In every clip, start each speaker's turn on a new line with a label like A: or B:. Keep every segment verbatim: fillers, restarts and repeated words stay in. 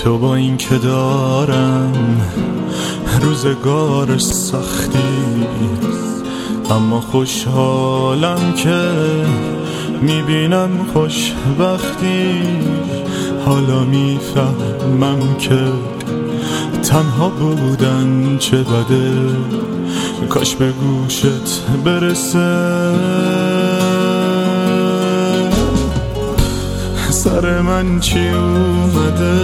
A: تو با این که دارم روزگار سختی، اما خوشحالم که میبینم خوشبختی. حالا میفهمم که تنها بودن چه بده، کاش به گوشت برسه. سر من چی اومده،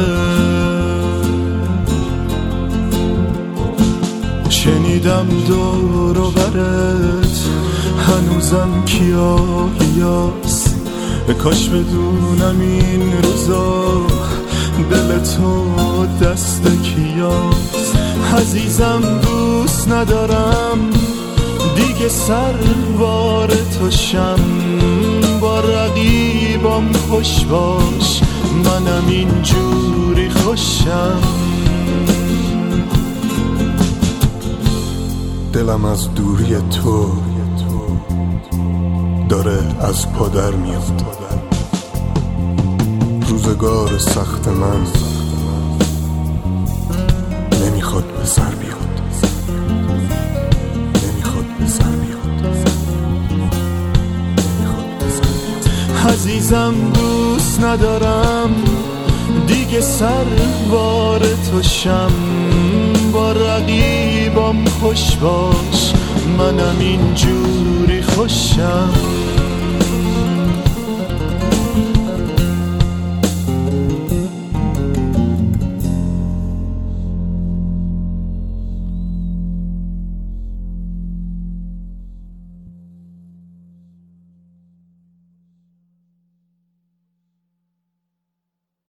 A: شنیدم دور و برت هنوزم کیاهیاست. کاش بدونم این روزا دل تو دست کیاست. عزیزم دوست ندارم دیگه سروار تو شم، با رقیبام خوش باش منم اینجوری خوشم.
B: دلم از دوری تو داره از پا در میاد. روزگار سخت من نمیخواد به سر بیاد، نمیخواد به سر بیاد، نمیخواد به سر بیاد.
A: عزیزم دوست ندارم دیگه سروار تو شم، با رقیبام خوش باش منم اینجوری